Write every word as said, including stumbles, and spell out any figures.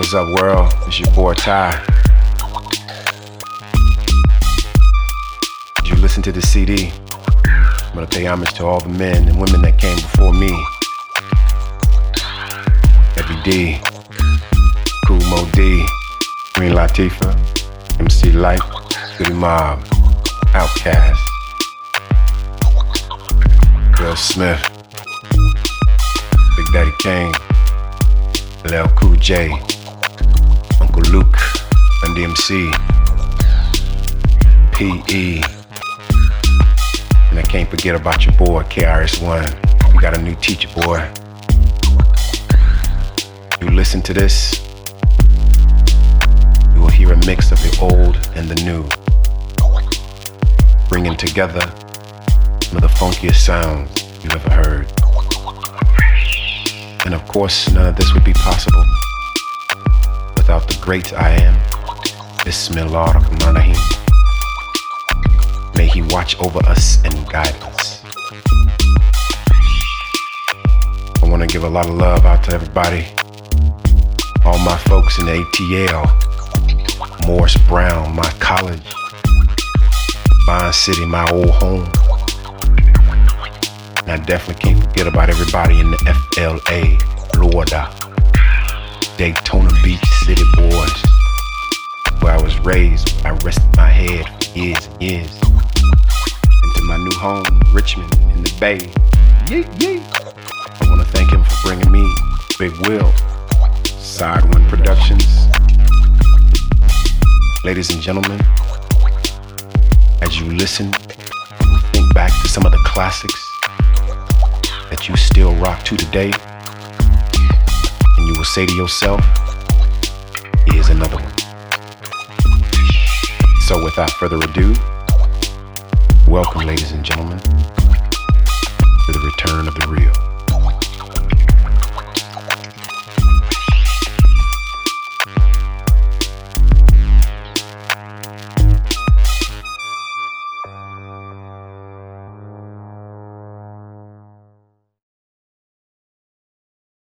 What's up, world? It's your boy Ty. Did you listen to the C D? I'm gonna pay homage to all the men and women that came before me. Heavy D, Kool Moe Dee, Queen Latifah, M C Lyte, Goodie Mob, Outkast, Will Smith, Big Daddy Kane, L L Cool J, Uncle Luke, Run D M C, P E, and I can't forget about your boy K R S One. We got a new teacher, boy. You listen to this, you will hear a mix of the old and the new, bringing together some of the funkiest sounds you've ever heard. And of course, none of this would be possible without the great I am, Bismillah ar-Rahman ar-Rahim. May he watch over us and guide us. I want to give a lot of love out to everybody, all my folks in the A T L, Morris Brown, my college, Vine City, my old home. And I definitely can't forget about everybody in the F L A, Florida, Daytona Beach City boys, where I was raised, where I rested my head for years and years. Into my new home, Richmond, in the Bay. Yeet, yeet. I want to thank him for bringing me Big Will, Side One Productions. Ladies and gentlemen, as you listen, think back to some of the classics that you still rock to today, and you will say to yourself, here's another one. So without further ado, welcome, ladies and gentlemen, to the return of the real.